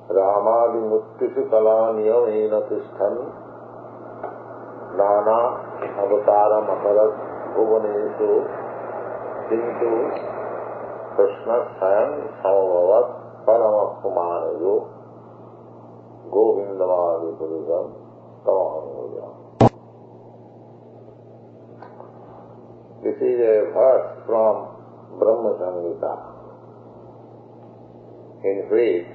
रामादिमुत्तिषु कलानियमेन तिष्ठन् नाना अवतारमकरत् भुवनेषु किन्तु कृष्ण स्वयं समभवत् परमकुमारयो गोविन्दमादिपुरुषं तमहं। This is a verse from Brahma Samhita, in which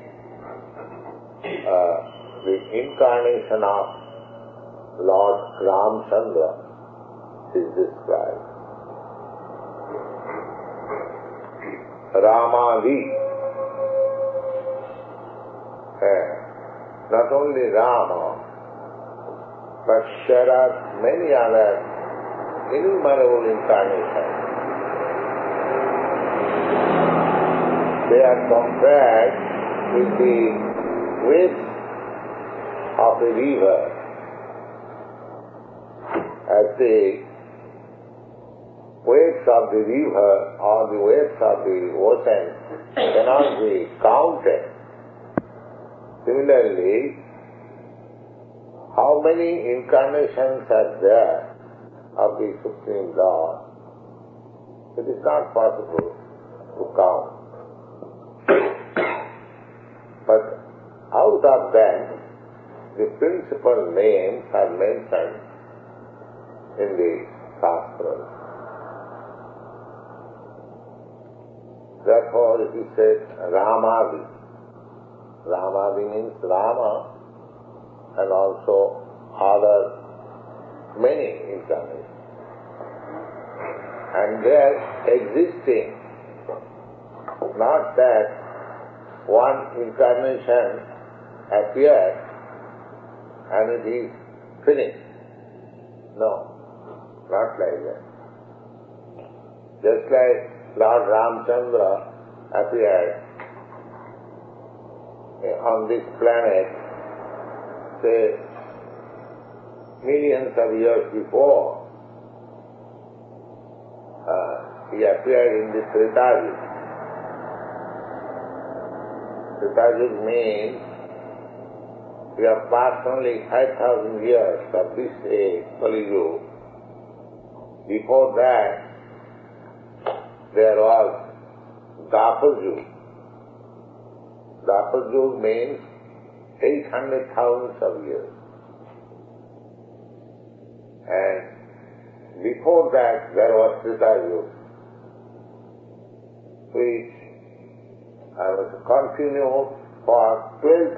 the incarnation of Lord Ramchandra is described. Ramadi, not only Rama, but there are many other innumerable incarnations. They are compared with the waves of a river. As the waves of the river or the waves of the ocean cannot be counted. Similarly, how many incarnations are there of the Supreme Lord? It is not possible to count. But out of them, the principal names are mentioned in the Shastras. Therefore it is said Ramadi. Ramadi means Rama and also other many incarnations. And they are existing, not that one incarnation appears and it is finished. No, not like that. Just like Lord Ramchandra appeared on this planet, say, millions of years before, he appeared in the Treta Yuga. Treta Yuga means we have passed only 5,000 years of this age, Kali Yuga. Before that, there was Dwapar Yuga. Dwapar Yuga means 800,000 of years. And before that, there was Treta Yuga, which was continued for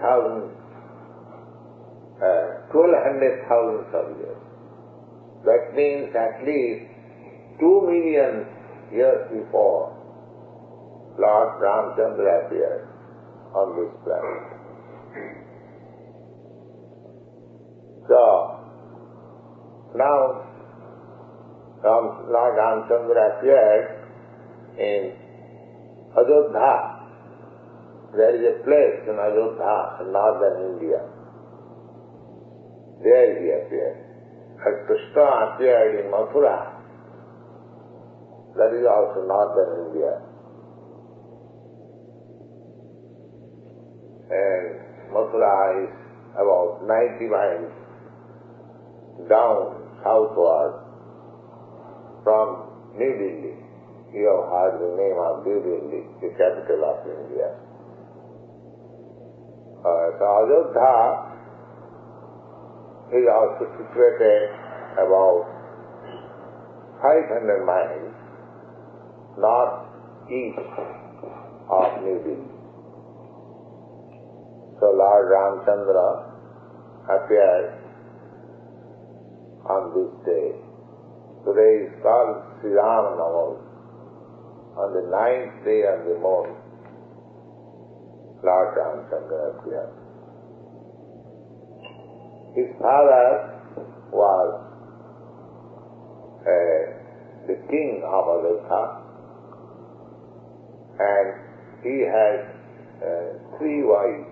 1200,000 of years. That means at least 2 million years before Lord Ramchandra appeared on this planet. So, now Lord Ramchandra appeared in Ajodha. There is a place in Ajodha, in northern India. There he appeared. And Krishna appeared in Mathura. That is also northern India. And Mathura is about 90 miles down southward from New Delhi. You have heard the name of New Delhi, the capital of India. So Ajodha is also situated about 500 miles northeast of New Delhi. So Lord Ramchandra appeared on this day. Today is called Sri Ram Navami. On the 9th day of the month, Lord Ramchandra appeared. His father was the king of Ajodha, and he had 3 wives.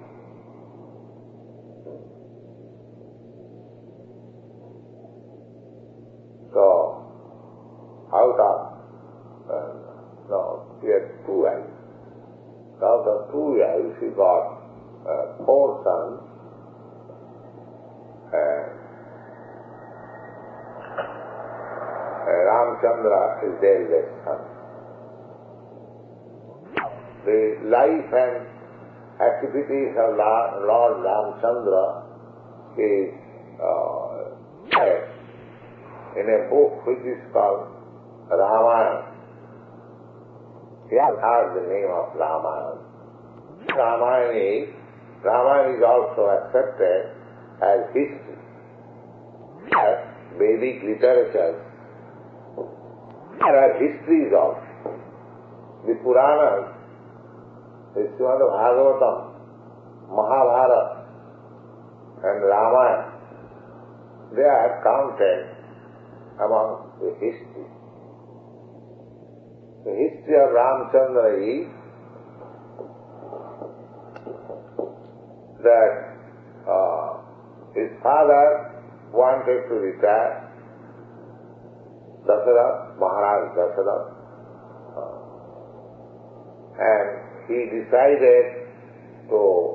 So, out of, he had 2 wives. Out of 2 wives, he got four sons, and Ramchandra is their eldest son. The life and activities of Lord Ramchandra is in a book which is called Ramayana. You have heard the name of Ramayana. Ramayana is also accepted as history. As Vedic literature, there are histories also. The Puranas, the Srimad Bhagavatam, Mahabharata and Ramayana, they are counted among the history. The history of Ramchandra is that his father wanted to retire, Dasarath, Maharaj Dasarath, and he decided to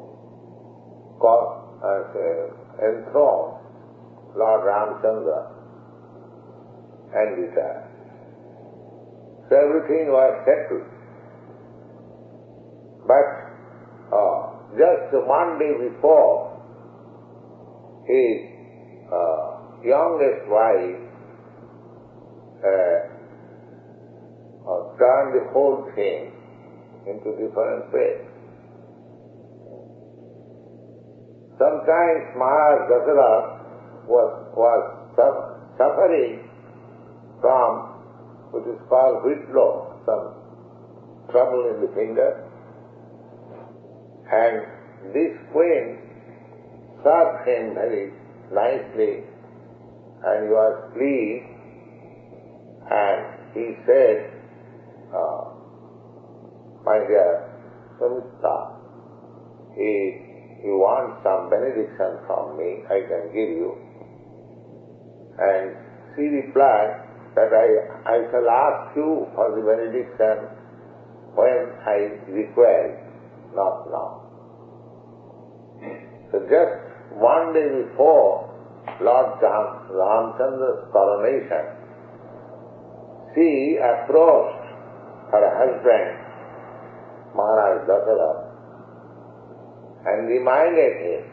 enthrone Lord Ramchandra and retire. So everything was settled. But just one day before, his youngest wife turned the whole thing into different ways. Sometimes Maharaj Dasarath was suffering from what is called whitlow, some trouble in the finger, and this queen served him very nicely, and he was pleased, and he said, my dear Sumitra, if you want some benediction from me, I can give you. And she replied that I shall ask you for the benediction when I require, not now. So just one day before Lord Ramchandra's coronation, she approached her husband, Maharaj Dasarath, and reminded him,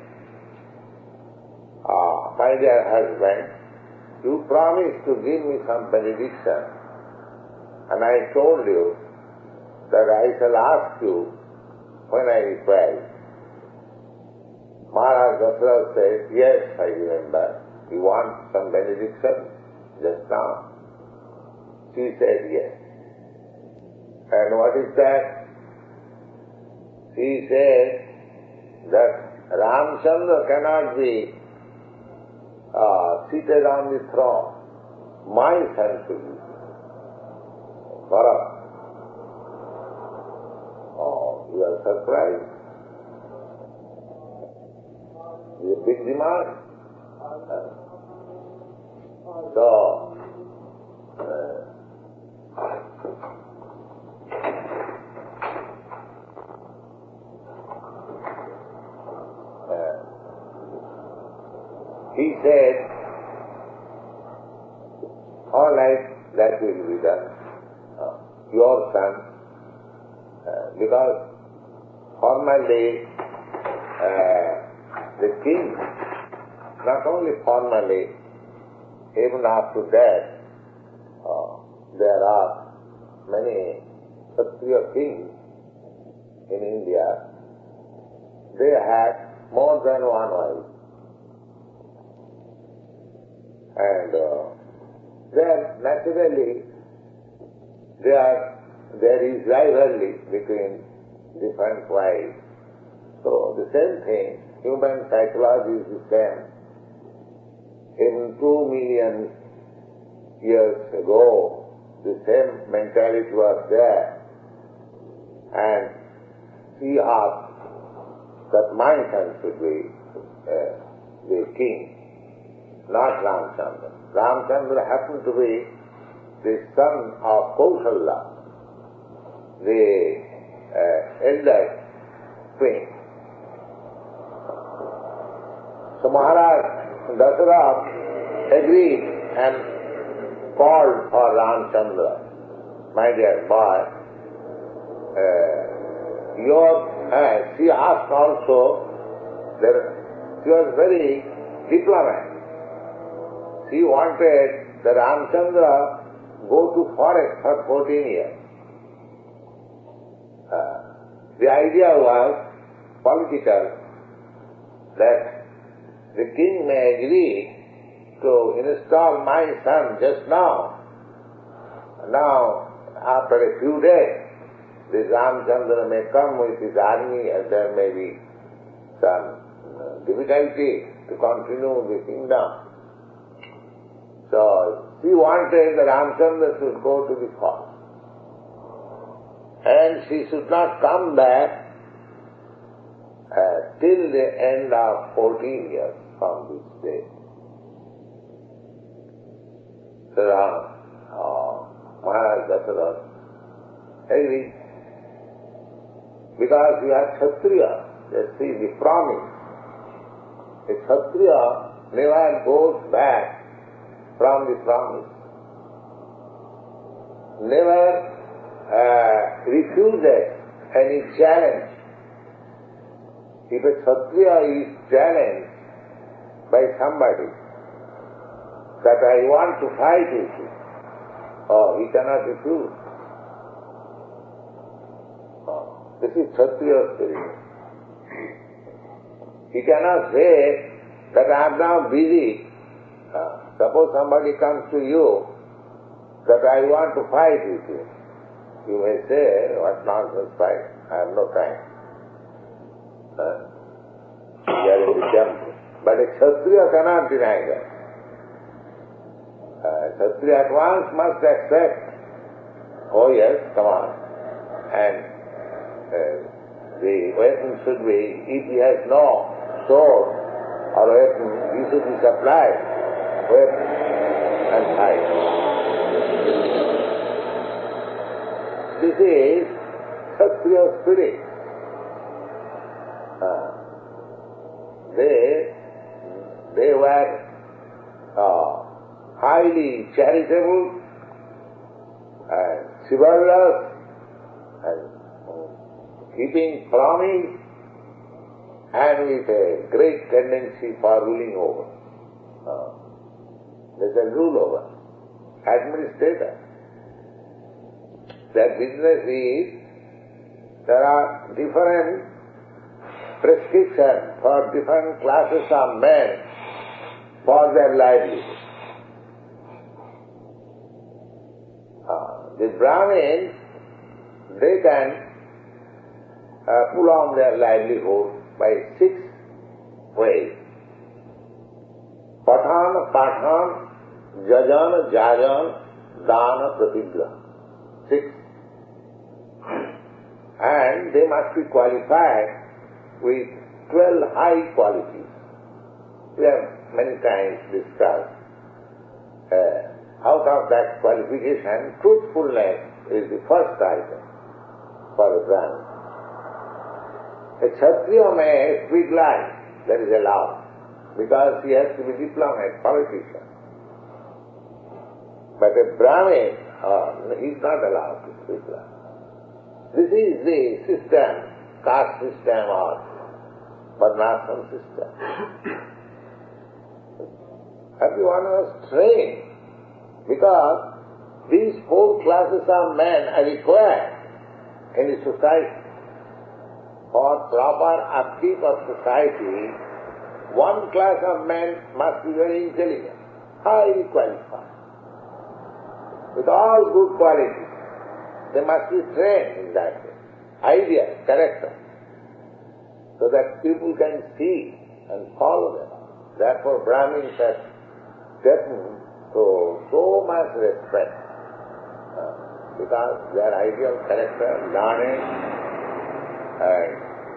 my dear husband, you promised to give me some benediction, and I told you that I shall ask you when I require. Maharaj Dasarath said, yes, I remember. You want some benediction just now? She said, yes. And what is that? She said that Ramchandra cannot be seated on the throne. My son should be. Bharat. Oh, you are surprised? It's a big demand. So, he said, all right, that will be done. Your son, because formally the king, not only formally, even after that, there are many Kshatriya kings in India. They had more than one wife. And then naturally there is rivalry between different wives. So the same thing, human psychology is the same. Even 2 million years ago, the same mentality was there. And he asked that my son should be the king, not Ramchandra. Ramchandra happened to be the son of Kausalya, the elder queen. Maharaj Dasarath agreed and called for Ramchandra. My dear boy, she asked also, she was very diplomat. She wanted the Ramchandra go to forest for 14 years. The idea was political, that the king may agree to install my son just now. Now, after a few days, this Ramchandra may come with his army and there may be some difficulty to continue the kingdom. So, she wanted that Ramchandra should go to the forest. And she should not come back till the end of 14 years from this day. So Maharaj Dasarath agreed. Because we are Kshatriya, let's see the promise. A Kshatriya never goes back from the promise. Never refuses any challenge. If a Kshatriya is challenged by somebody that I want to fight with you, he cannot refuse. This is Kshatriya spirit. He cannot say that I am now busy. Suppose somebody comes to you that I want to fight with you. You may say, what nonsense fight, I have no time. We are in the temple. But a Kshatriya cannot deny that. Kshatriya at once must accept, oh yes, come on. And the weapon should be, if he has no sword or weapon, he should be supplied weapon and fight. This is Kshatriya spirit. They were highly charitable and chivalrous and keeping promise and with a great tendency for ruling over. They can rule over. Administrator. Their business is, there are different prescriptions for different classes of men for their livelihood. The Brahmins, they can pull on their livelihood by 6 ways. Pathan, jajan, jajan, dana, pratigraha. 6. And they must be qualified with 12 high qualities. We have many times discussed. Out of that qualification, truthfulness is the first item for a Brahmin. A Kshatriya may speak lies, that is allowed, because he has to be diplomat, politician. But a Brahmin, he is not allowed to speak lies. This is the system, caste system or varnashram system. Everyone was trained because these 4 classes of men are required in the society. For proper upkeep of society, 1 class of men must be very intelligent, highly qualified, with all good qualities. They must be trained in that way. Idea, character, so that people can see and follow them. Therefore Brahmins have gotten so much respect because their ideal character, learned and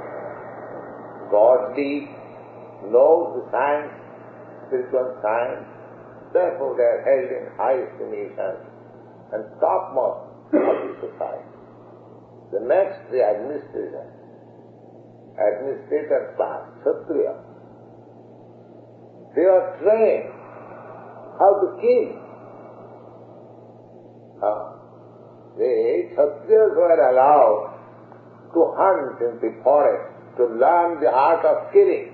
godly, knows the science, spiritual science. Therefore they are held in high estimation and topmost of the society. The next, the administrator class, Kshatriya. They were trained how to kill. The Kshatriyas were allowed to hunt in the forest, to learn the art of killing,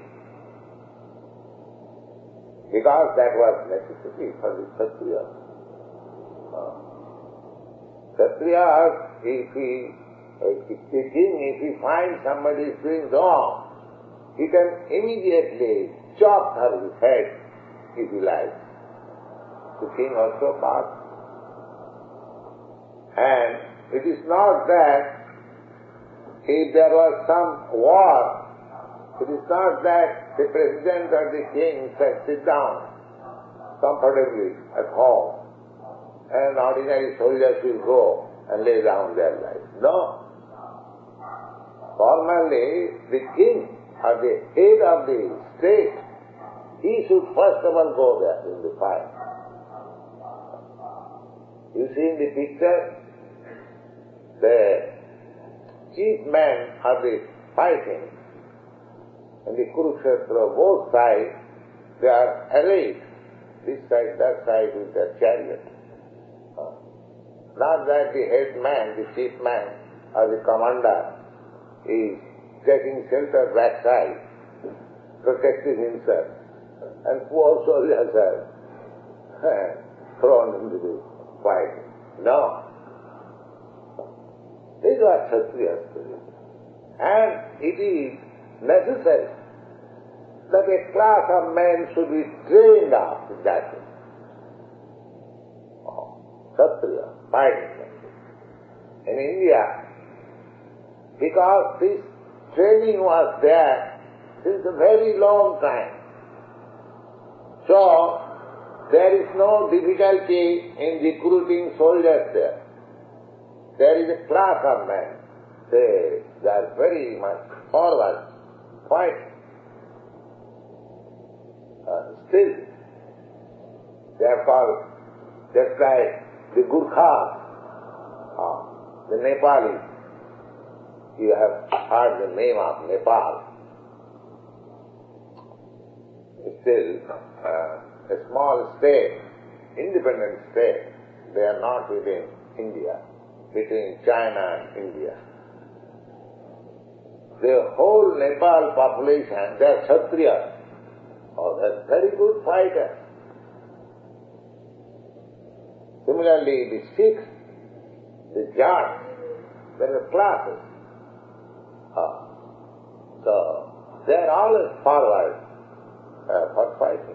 because that was necessary for the Kshatriyas. Kshatriyas, if he finds somebody is doing wrong, he can immediately chop her head if he likes. The king also passed. And it is not that if there was some war, it is not that the president or the king can sit down comfortably at home and ordinary soldiers will go and lay down their lives. No. Formally, the king or the head of the state, he should first of all go there in the fight. You see in the picture, the chief men of the fighting in the Kurukshetra, both sides, they are arrayed, this side, that side with their chariot. Not that the head man, the chief man, or the commander is taking shelter backside, protecting himself, and poor soldiers are thrown into the fight. No. These are Kshatriyas. And it is necessary that a class of men should be trained up in that way. Kshatriya, fighting. In India, because this training was there since a very long time, so there is no difficulty in recruiting soldiers there. There is a class of men. They are very much forward, fighting. Still, they are called just like the Gurkhas, the Nepalis. You have heard the name of Nepal. Still, a small state, independent state. They are not within India, between China and India. The whole Nepal population, they are Kshatriyas. Oh, they are very good fighters. Similarly, the Sikhs, the Jats, there are classes. So, they are always forward for fighting.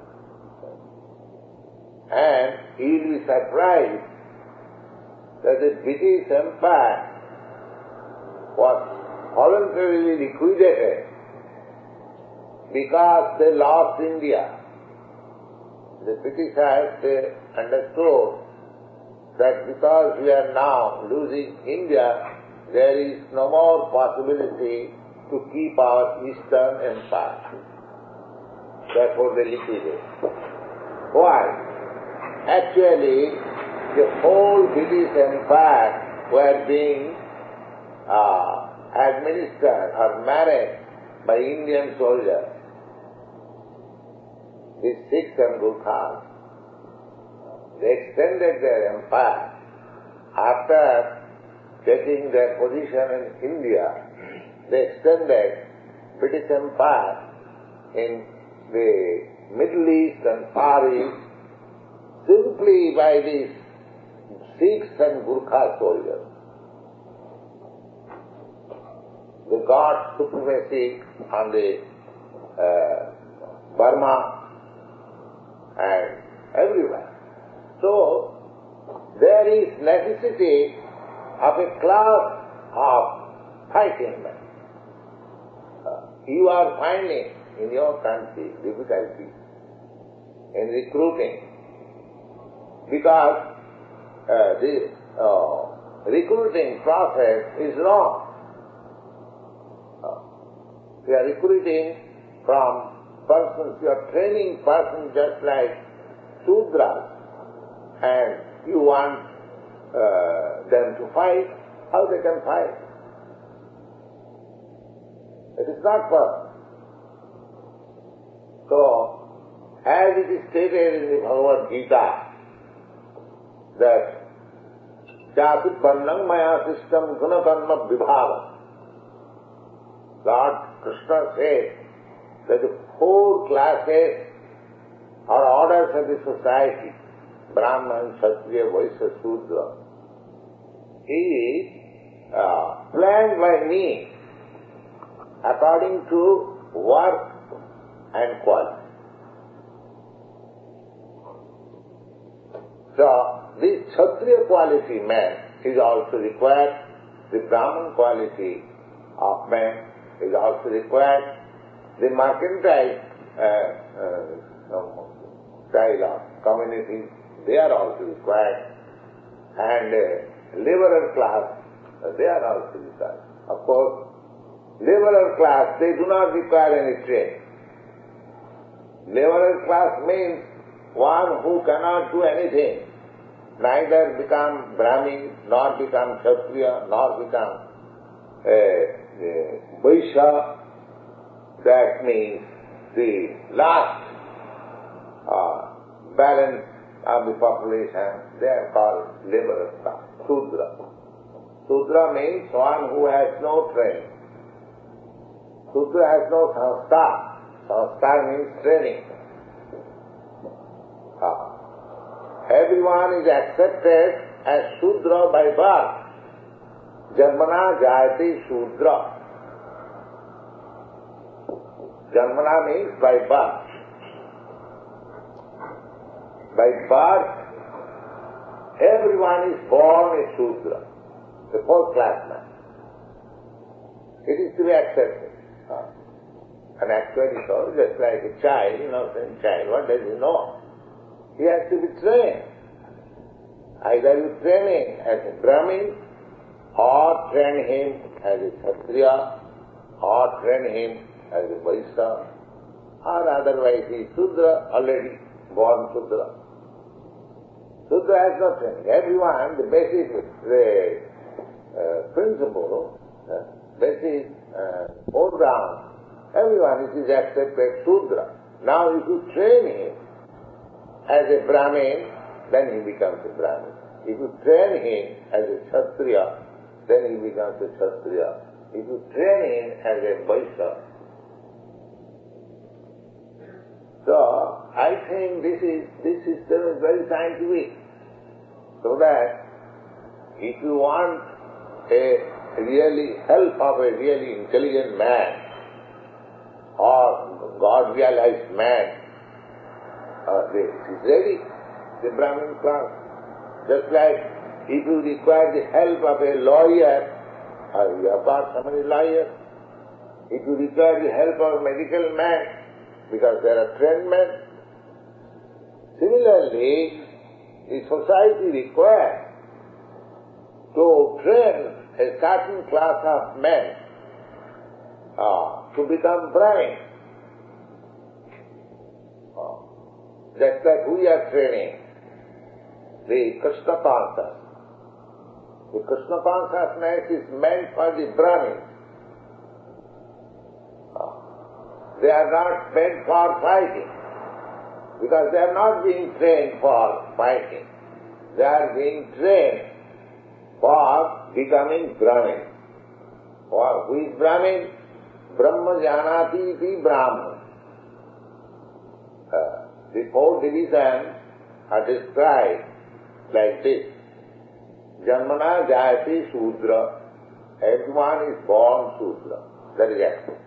And you will be surprised that the British Empire was voluntarily liquidated because they lost India. The Britishers, they understood that because we are now losing India, there is no more possibility to keep our Eastern Empire. Therefore they liquidated. Why? Actually, the whole British Empire were being administered or managed by Indian soldiers. These Sikhs and Gurkhas, they extended their empire. After taking their position in India, they extended British Empire in the Middle East and Far East simply by these Sikhs and Gurkha soldiers. They got supremacy on the Burma and everywhere. So, there is necessity of a class of fighting men. You are finding in your country difficulty in recruiting because the recruiting process is wrong. You are recruiting from persons, you are training persons just like Sudras, and you want them to fight. How they can fight? It is not possible. So, as as it is stated in the Bhagavad Gita, that Chāpi Pannam Maya System Gunakarma Vibhava. Lord Krishna says that the four classes or orders of the society, Brahman, Kshatriya, Vaishya, Shudra, is planned by me according to work and quality. So, this Kshatriya quality man is also required, the Brahman quality of man is also required, the mercantile style of community, they are also required, and laborer class, they are also required. Of course, laborer class, they do not require any training. Laborer class means one who cannot do anything, neither become Brahmin, nor become Kshatriya, nor become Vaishya. That means the last balance of the population, they are called laborer class, Shudra. Shudra means one who has no training. Shudra has no sanskar. Sanskar means training. Everyone is accepted as Shudra by birth. Janmana jayati Shudra. Janmana means by birth. By birth, everyone is born a Shudra, the fourth class man. It is to be accepted. And actually so, just like a child, innocent child, what does he know? He has to be trained. Either you train him as a Brahmin, or train him as a Kshatriya, or train him as a Vaishya, or otherwise he is Shudra, already born Shudra. Shudra has no training. Everyone, the basic principle, basic foreground, everyone is accepted Shudra. Now if you train him as a Brahmin, then he becomes a Brahmin. If you train him as a Kshatriya, then he becomes a Kshatriya. If you train him as a Vaishya. So, I think this system is very scientific. So that if you want a really help of a really intelligent man or God-realized man, this is ready, the Brahmin class. Just like if you require the help of a lawyer, you have got so many lawyers. If you require the help of a medical man, because there are trained men. Similarly, the society requires to train a certain class of men to become Brahmin. Just like we are training the Krishna consciousness. The Krishna consciousness is meant for the Brahmins. They are not meant for fighting, because they are not being trained for fighting. They are being trained for becoming Brahmin. For who is Brahmin? Brahma janati iti Brahman. The four divisions are described like this. Janmana jayati Shudra. Everyone is born Shudra. That is it.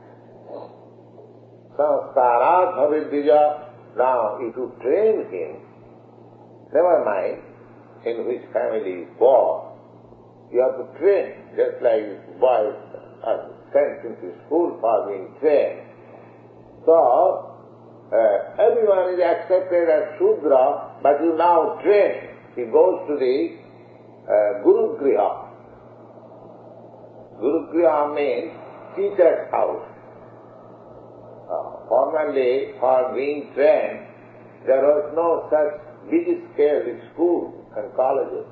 Sanskarat bhavidvija. Now, if you train him, never mind in which family he is born, you have to train, just like boys are sent into school for being trained. So, everyone is accepted as Shudra, but you now train. He goes to the Guru Griha. Guru Griha means teacher's house. Formerly, for being trained, there was no such big-scale schools and colleges.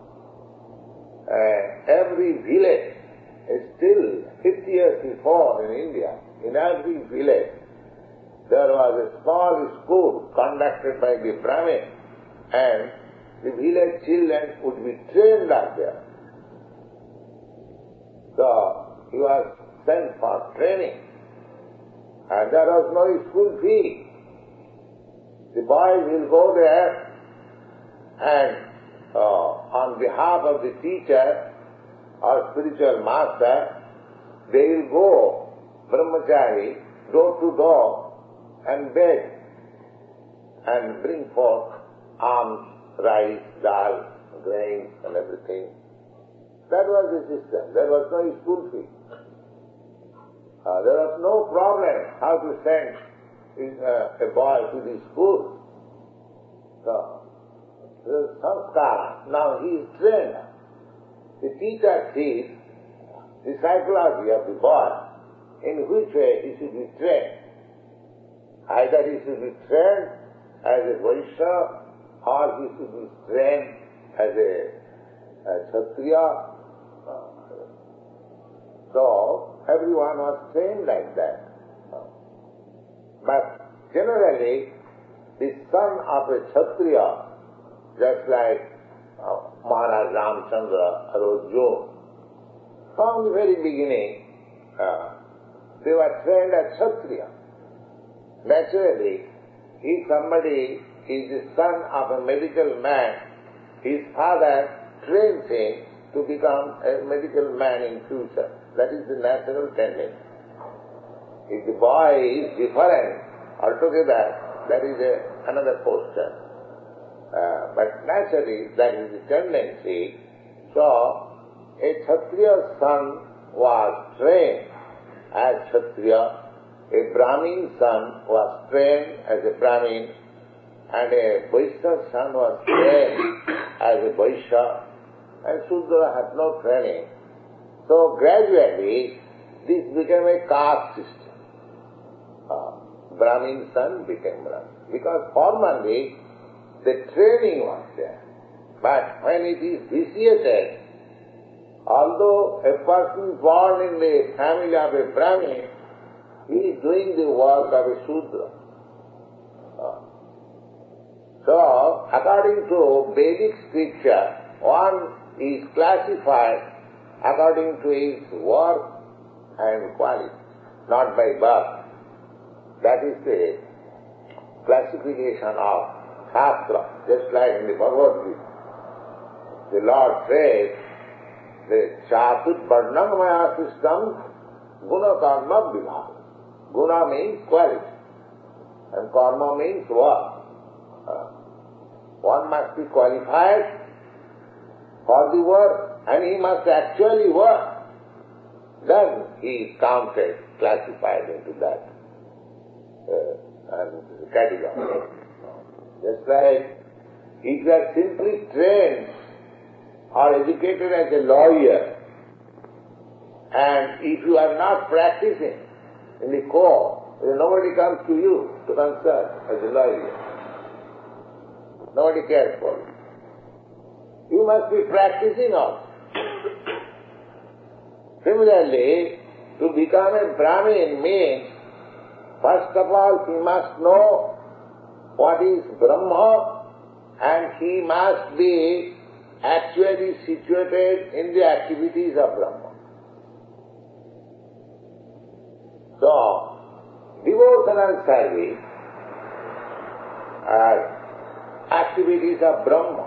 Every village, still 50 years before in India, in every village, there was a small school conducted by the Brahmin, and the village children would be trained up there. So he was sent for training, and there was no school fee. The boys will go there, and on behalf of the teacher or spiritual master, they will go, brahmachari, door to door and beg and bring forth alms, rice, dal, grains and everything. That was the system. There was no school fee. There was no problem how to send a boy to the school. So, the sanskara, now he is trained. The teacher sees the psychology of the boy, in which way he should be trained. Either he should be trained as a Vaishya, or he should be trained as a Kshatriya. So, everyone was trained like that. But generally, the son of a Kshatriya, just like Maharaj Ramchandra or Arjuna, from the very beginning, they were trained as Kshatriya. Naturally, if somebody is the son of a medical man, his father trains him to become a medical man in future. That is the natural tendency. If the boy is different altogether, that is another question. But naturally, that is the tendency. So, a Kshatriya son was trained as Kshatriya, a Brahmin son was trained as a Brahmin, and a Vaishya son was trained as a Vaishya, and Shudra had no training. So gradually, this became a caste system. Brahmin son became Brahmin. Because formerly, the training was there. But when it is vitiated, although a person born in the family of a Brahmin, he is doing the work of a Shudra. So, according to Vedic scripture, one is classified according to his work and quality, not by birth. That is the classification of Shastra, just like in the Bhagavad Gita. The Lord says, the Chatur Varnam Maya system, Guna Karma Vibhaga. Guna means quality, and Karma means work. One must be qualified for the work, and he must actually work. Then he is counted, classified into that and category. Just like if you are simply trained or educated as a lawyer, and if you are not practicing in the court, nobody comes to you to consult as a lawyer. Nobody cares for you. You must be practicing also. Similarly, to become a Brahmin means, first of all, he must know what is Brahma, and he must be actually situated in the activities of Brahma. So, devotional service are activities of Brahma.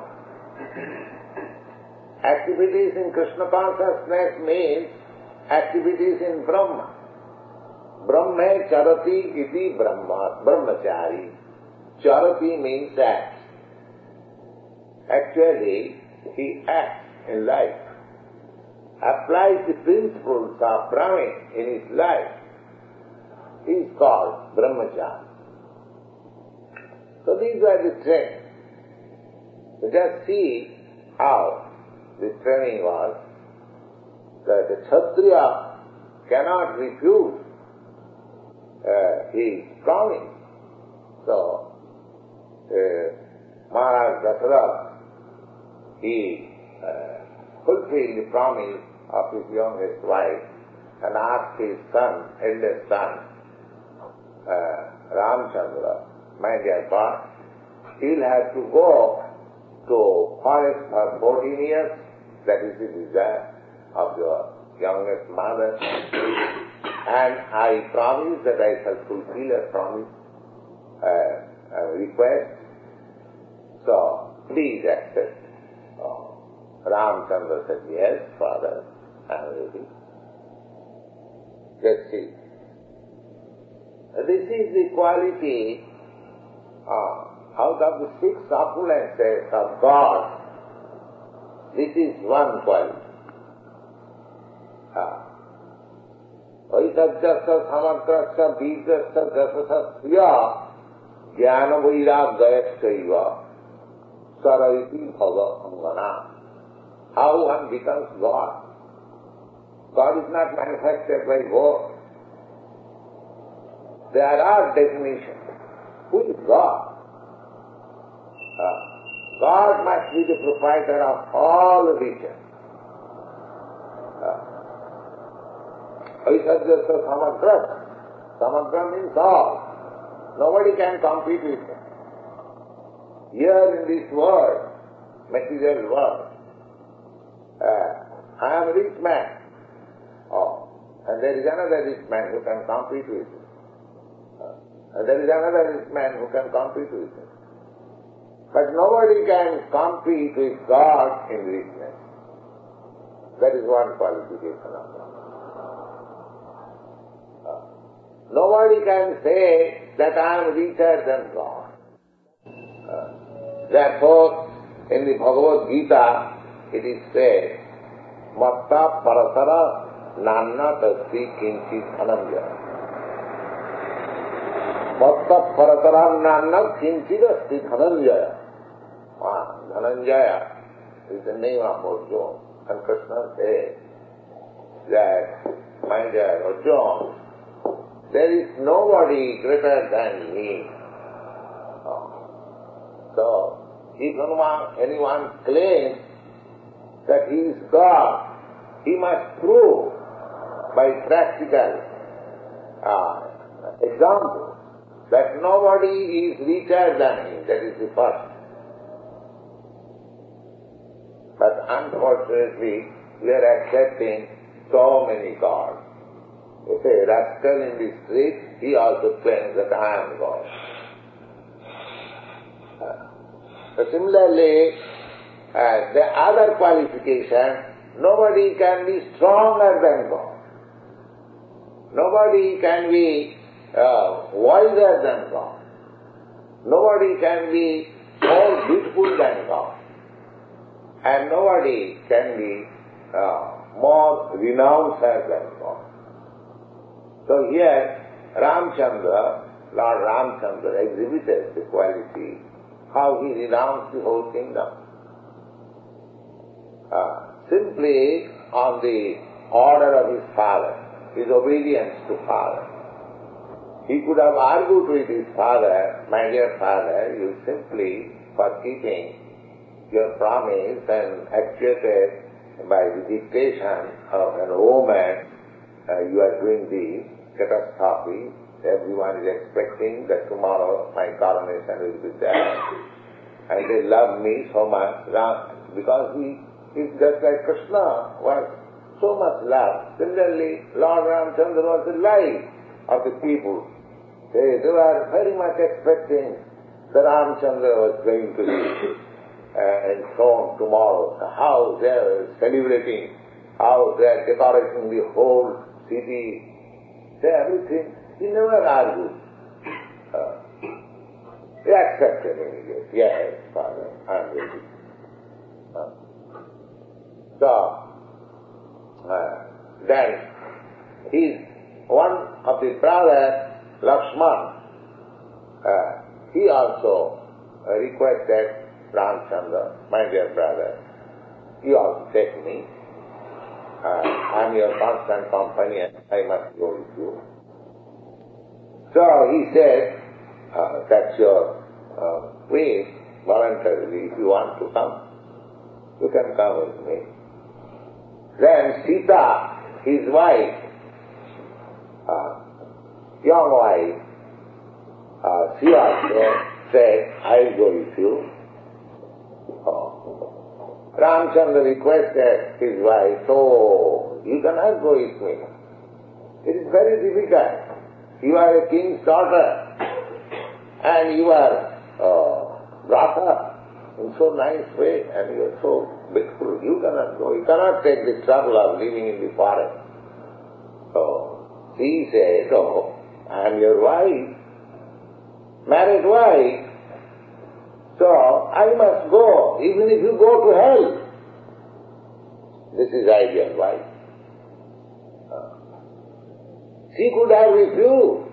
Activities in Krishna consciousness means activities in Brahma. Brahma charati iti Brahma, brahmachari. Charati means acts. Actually, he acts in life, applies the principles of Brahman in his life. He is called brahmachari. So these are the traits. So just see how the training was, that a Kshatriya cannot refuse his promise. So, Maharaj Dasharatha, he fulfilled the promise of his youngest wife and asked his son, eldest son, Ramchandra, my dear boy, he'll have to go to forest for 14 years. That is the desire of your youngest mother. And I promise that I shall fulfill a promise, a request. So, please accept. Ramchandra said, yes, father, I am ready. Just see. This is the quality out of the 6 opulences of God. This is one quality. Vaisajyasya samagrasya bijasya jasasya jnana vairagyasyaiva saraiti bhava angana. How one becomes God? God is not manifested by words. There are definitions. Who is God? God must be the proprietor of all riches. Vaisajyasya samagrasya. Samagra means all. Nobody can compete with him. Here in this world, material world, I am a rich man. And there is another rich man who can compete with him. And there is another rich man who can compete with him. But nobody can compete with God in richness. That is one qualification of God. Nobody can say that I am richer than God. Therefore, in the Bhagavad Gita, it is said, Matta parasara nanna tasvi kinchit anandya. Matta parasara nanna kinchit asti dhananjaya. Dhananjaya is the name of Arjuna. And Krishna says that, my dear Arjuna, there is nobody greater than me. So, if anyone claims that he is God, he must prove by practical example that nobody is richer than him. That is the first. But unfortunately, we are accepting so many gods. If a rascal in the street, he also claims that I am God. Similarly, the other qualification, nobody can be stronger than God. Nobody can be wiser than God. Nobody can be more beautiful than God. And nobody can be more renounced than God. So here, Ramchandra, Lord Ramchandra exhibited the quality, how he renounced the whole kingdom. Simply on the order of his father, his obedience to father. He could have argued with his father, my dear father, you simply, for keeping your promise and actuated by the dictation of an woman, you are doing the catastrophe. Everyone is expecting that tomorrow my coronation will be there. And they love me so much because he is just like Krishna was so much loved. Similarly, Lord Ramchandra was the life of the people. They were very much expecting that Ramchandra was going to be enthroned tomorrow. How they are celebrating, how they are decorating the whole city, everything. He never argued. He accepted immediately. Yes, Father, I am ready. So, then one of the brothers, Lakshman, he also requested Ramchandra, my dear brother, you also take me. I am your constant companion, I must go with you. So he said, that's your wish, voluntarily, if you want to come, you can come with me. Then Sita, his wife, young wife, She also said, I'll go with you. Ramchandra requested his wife, so you cannot go with me. It is very difficult. You are a king's daughter and you are brought up in so nice way and you are so beautiful. You cannot go. You cannot take the trouble of living in the forest. So she said, oh, I am your wife, married wife. So I must go, even if you go to hell. This is ideal wife. She could have refused.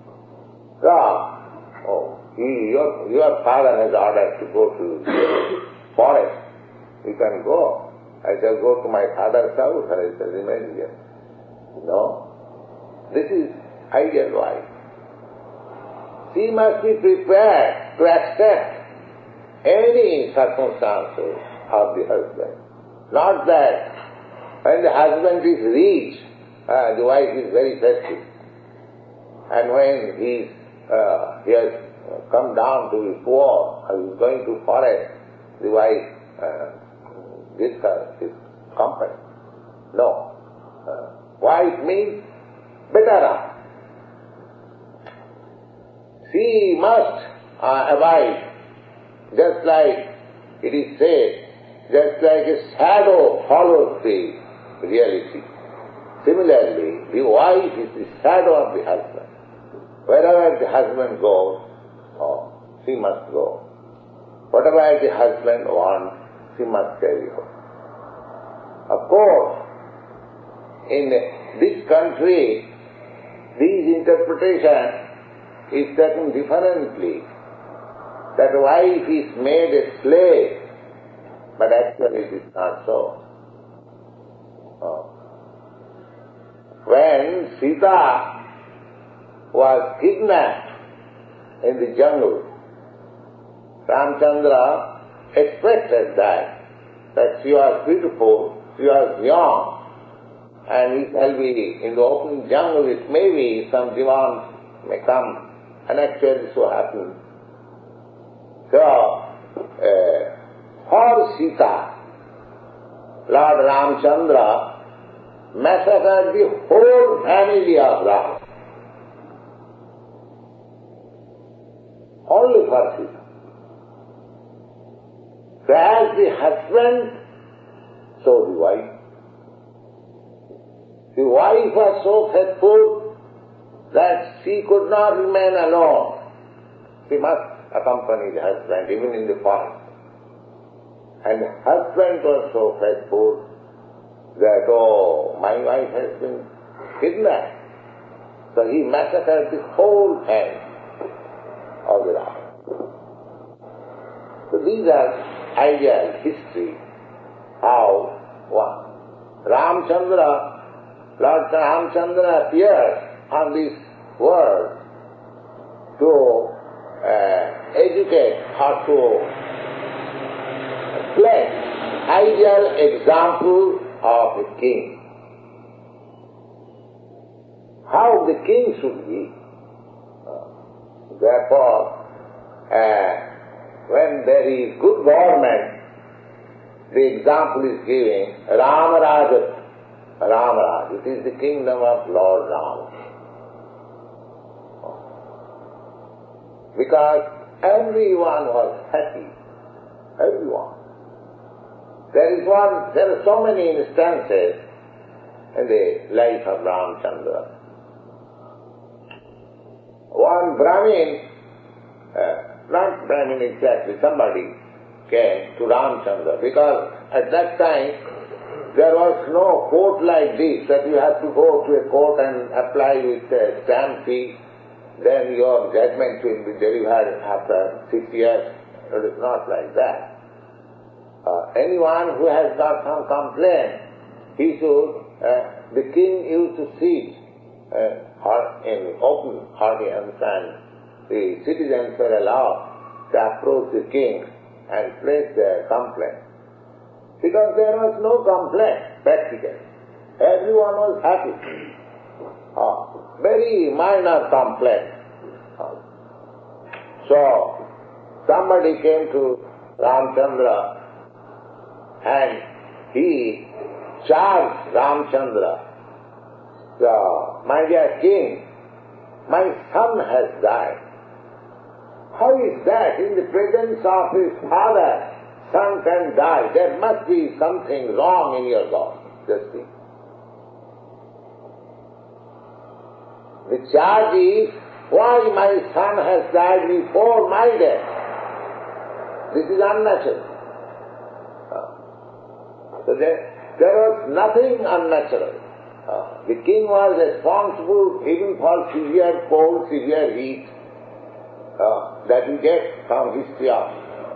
Your father has ordered to go to the forest. You can go. I shall go to my father's house and I shall remain here. No. This is ideal wife. She must be prepared to accept any circumstances of the husband. Not that when the husband is rich, the wife is very festive. And when he has come down to be poor, he is going to forest, the wife gives her his company. No. Wife means better off. She must abide. Just like it is said, just like a shadow follows the reality. Similarly, the wife is the shadow of the husband. Wherever the husband goes, she must go. Whatever the husband wants, she must carry out. Of course, in this country, this interpretation is taken differently. That wife is made a slave, but actually it is not so. When Sita was kidnapped in the jungle, Ramchandra expected that she was beautiful, she was young, and it shall be in the open jungle, it may be some divan may come, and actually so happened. So, for Sita, Lord Ramchandra massacred the whole family of Ram. Only for Sita. So as the husband, so the wife. The wife was so faithful that she could not remain alone. She must accompany the husband even in the forest. And the husband was so faithful that, my wife has been kidnapped. So he massacred the whole family of the Ram. So these are ideal history how Lord Ramchandra appeared on this world to educate or to place ideal example of a king. How the king should be. Therefore, when there is good government, the example is giving Ramaraj. It is the kingdom of Lord Ram. Because everyone was happy. Everyone. There are so many instances in the life of Ramchandra. One Brahmin, not Brahmin exactly, somebody came to Ramchandra because at that time there was no court like this that you have to go to a court and apply with a stamp fee, then your judgment will be delivered after 6 years. It is not like that. Anyone who has got some complaint, the king used to sit in open audience and the citizens were allowed to approach the king and place their complaint. Because there was no complaint, practically. Everyone was happy. Very minor complaint. So, somebody came to Ramchandra and he charged Ramchandra, "So, my dear king, my son has died." "How is that? In the presence of his father, son can die. There must be something wrong in your God." Just think. The charge is, why my son has died before my death? This is unnatural. So there was nothing unnatural. The king was responsible even for severe cold, severe heat that we get from history of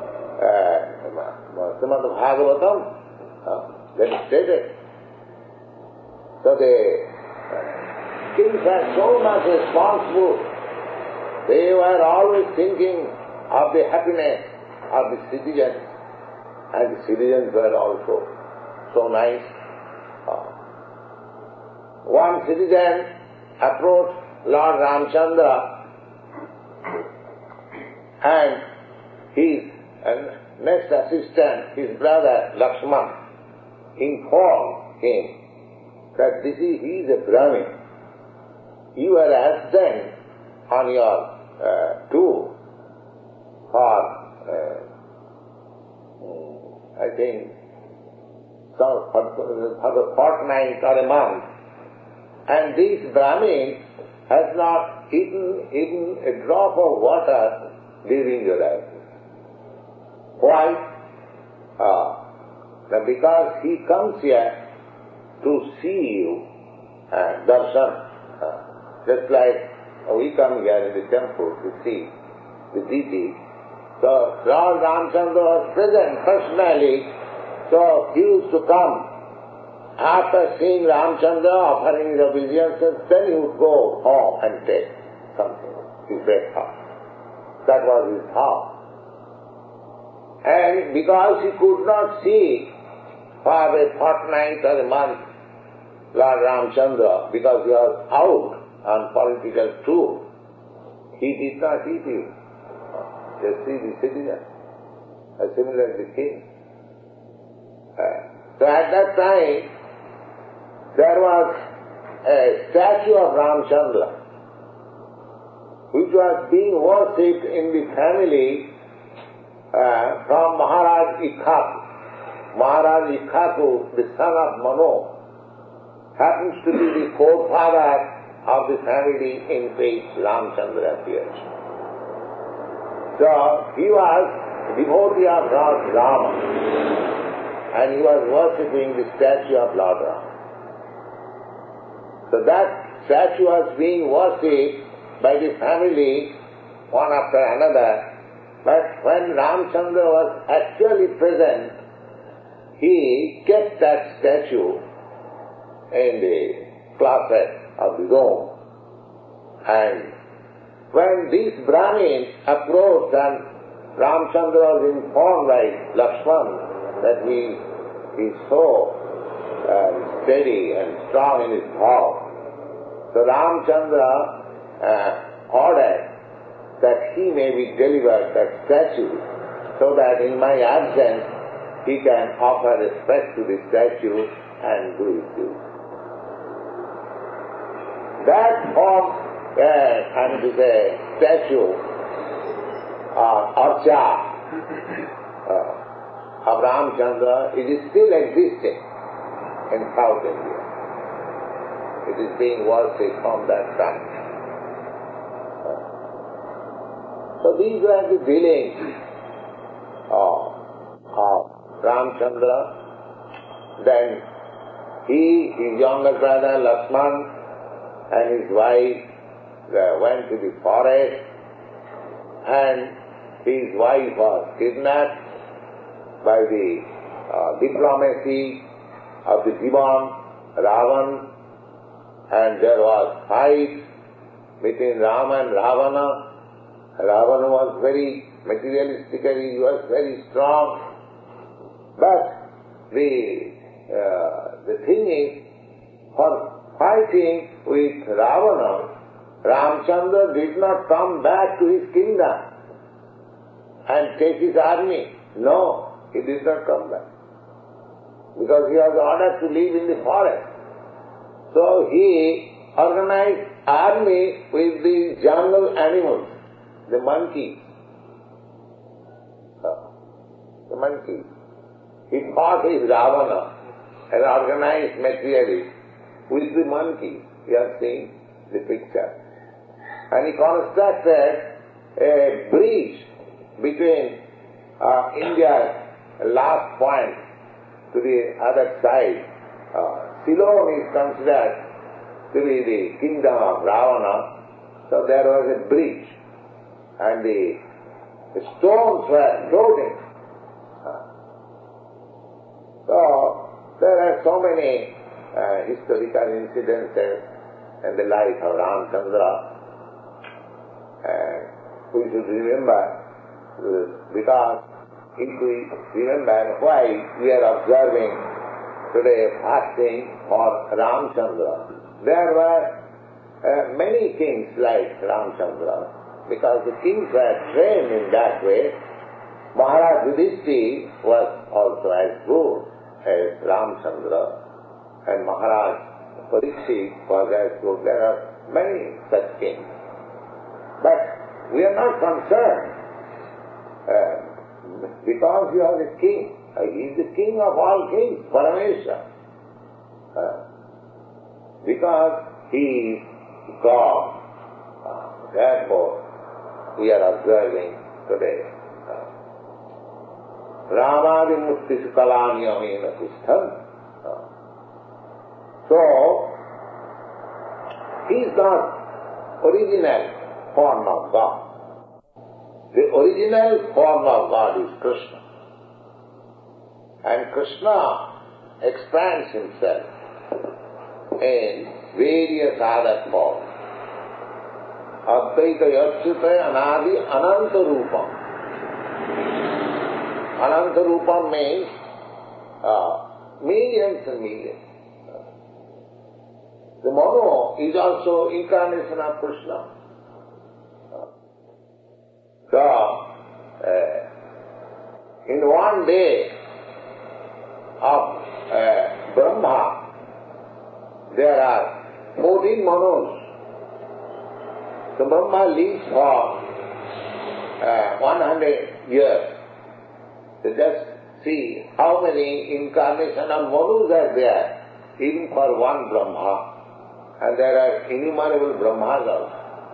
Srimad Bhagavatam, that is stated. So the kings were so much responsible. They were always thinking of the happiness of the citizens, and the citizens were also so nice. One citizen approached Lord Ramchandra, and his next assistant, his brother Lakshman, informed him that he is a Brahmin. You are absent on your tour for, I think, for the fortnight or a month. And this Brahmin has not eaten even a drop of water during your absence. Why? Because he comes here to see you, darshan, just like we come here in the temple to see the deity. So Lord Ramchandra was present personally, so he used to come. After seeing Ramchandra offering his obeisances, then he would go home and take something, his breakfast. That was his house. And because he could not see for a fortnight or a month Lord Ramchandra, because he was out on political tour, he did not eat him. Just see the citizen, similar to the king. So at that time, there was a statue of Ramchandra, which was being worshipped in the family from Maharaj Ikhaku. Maharaj Ikhaku, the son of Mano, happens to be the forefather of the family in which Ramchandra appears. So he was a devotee of Lord Rama, and he was worshipping the statue of Lord Rama. So that statue was being worshipped by the family one after another, but when Ramchandra was actually present, he kept that statue in the closet of the room. And when these Brahmins approached and Ramchandra was informed by Lakshman that he is so steady and strong in his vow, so Ramchandra ordered that he may be delivered that statue, so that in my absence he can offer respect to the statue and do his duty. That form, and is a statue, Archa of Ramchandra, it is still existing in South India. It is being worshipped from that time. So these were the dealings of Ramchandra. Then he, his younger brother Lakshman, and his wife went to the forest, and his wife was kidnapped by the diplomacy of the Divan, Ravan, and there was fight between Rama and Ravana. Ravana was very materialistically, he was very strong, but the thing is, for fighting with Ravana, Ramchandra did not come back to his kingdom. and take his army. No, he did not come back. Because he was ordered to live in the forest. So he organized army with the jungle animals, the monkeys. The monkeys. He fought with Ravana and organized materially with the monkeys. You are seeing the picture. And he constructed a bridge between India's last point to the other side. Ceylon is considered to be the kingdom of Ravana. So there was a bridge and the stones were floating. So there are so many historical incidences in the life of Ramchandra. And we should remember, because if we remember why we are observing today fasting for Ramchandra, there were many kings like Ramchandra, because the kings were trained in that way. Maharaj Yudhishthira was also as good as Ramchandra, and Maharaj Parikshit was as good. There are many such kings. But we are not concerned because he was a king. He is the king of all kings, Parameshwar. Because he is God. Therefore, we are observing today. Ramadi Mukti Sukalani Amena Tistham. So, he is not original form of God. The original form of God is Krishna. And Krishna expands himself in various other forms. Advaita Yachyuta Anadi Ananta Rupam. Ananta Rupam means millions and millions. The Mano is also incarnation of Krishna. So, in one day of Brahma, there are 14 Manos. So Brahma lives for 100 years. So just see how many incarnations of Manus are there, even for one Brahma. And there are innumerable Brahmas also.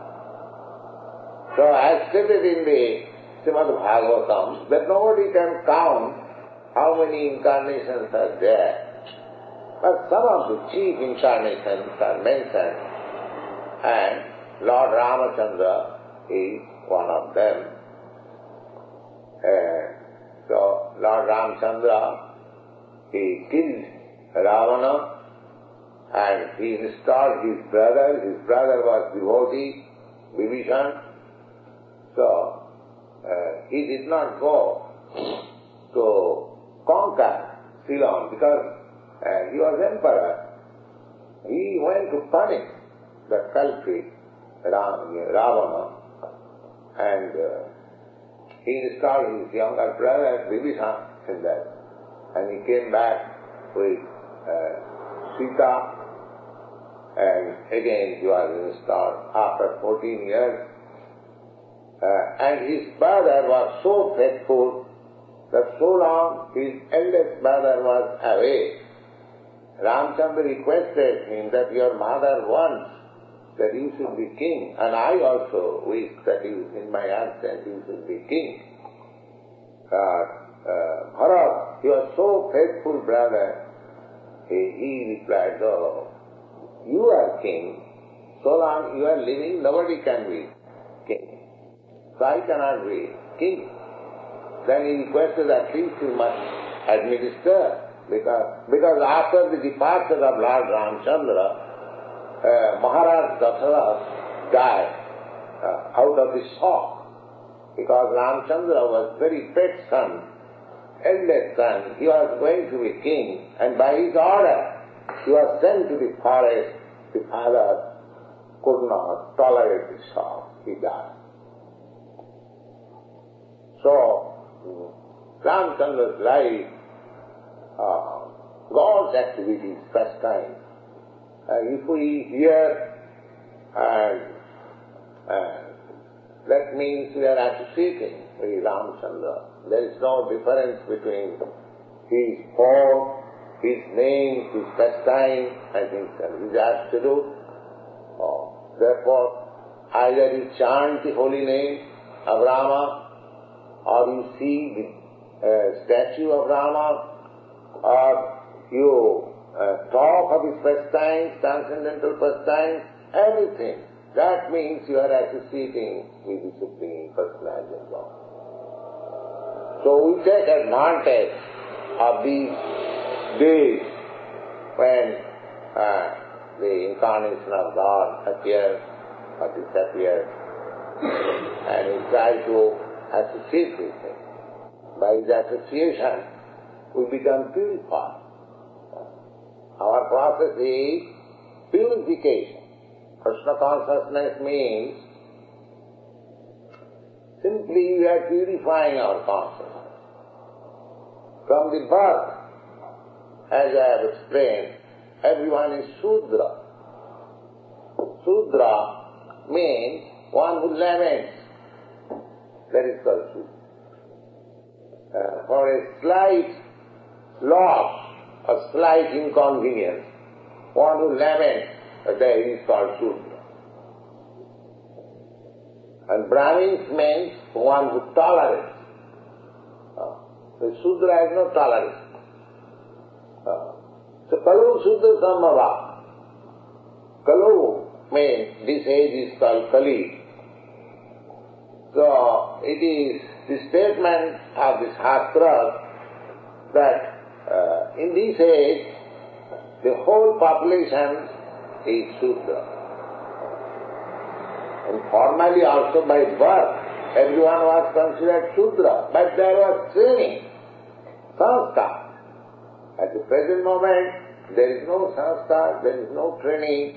So as stated in the Srimad Bhagavatam, that nobody can count how many incarnations are there. But some of the chief incarnations are mentioned, and Lord Ramachandra is one of them. So Lord Ramachandra, he killed Ravana and he installed his brother. His brother was devotee, Vibhishan. So he did not go to conquer Ceylon because he was emperor. He went to punish the culprit Ravana, and he installed his younger brother Vibhishan in that, and he came back with Sita, and again he was installed after 14 years. And his brother was so faithful that so long his eldest brother was away, Ramchandra requested him that your mother wants that you should be king, and I also wish that you, in my absence, you should be king. Bharat, your so faithful brother, he replied, oh, you are king, so long you are living, nobody can be king. So I cannot be king. Then he requested at least you must administer, because after the departure of Lord Ramchandra, Maharaj Dasarath died out of the shock, because Ramchandra was very pet son, eldest son. He was going to be king, and by his order he was sent to the forest. The father could not tolerate the shock. He died. So, Ramchandra's life, God's activities, pastime. If we hear, that means we are associating with Ramchandra. There is no difference between his form, his name, his pastime, and his absolute. Therefore, either you chant the holy name of Rama, or you see the statue of Rama, or you talk of his pastimes, transcendental pastimes, everything. That means you are associating with the Supreme Personality of God. So we take advantage of these days when the incarnation of God appears or disappears, and we try to associate with him. By the association, we become purified. Our process is purification. Krishna consciousness means simply we are purifying our consciousness. From the birth, as I have explained, everyone is Shudra. Shudra means one who laments. That is called Shudra. For a slight loss, a slight inconvenience, one who laments, that is called Shudra. And Brahmins means one who tolerates. The Shudra has no tolerance. So Kalu Shudra Sambhava. Kalu means this age is called Kali. So it is the statement of the Shastras that in this age the whole population is Shudra. And formally also by birth everyone was considered Shudra, but there was training, sanskar. At the present moment there is no sanskar, there is no training.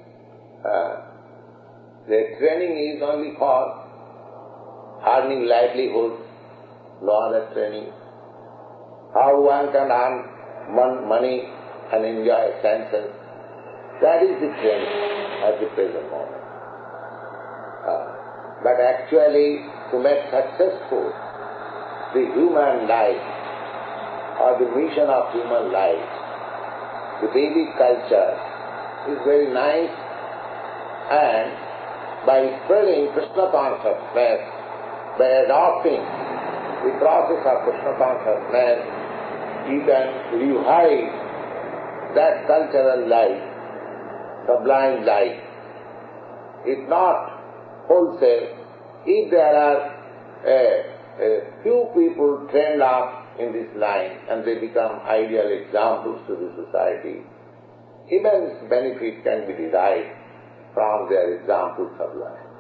The training is only for earning livelihood, no other training. How one can earn money and enjoy senses, that is the training at the present moment. But actually, to make successful the human life or the mission of human life, the Vedic culture is very nice, and by spreading Krishna consciousness, by adopting the process of Krishna consciousness, you can revive that cultural life, sublime life. If not wholesale, if there are a few people trained up in this line and they become ideal examples to the society, immense benefit can be derived from their examples of life.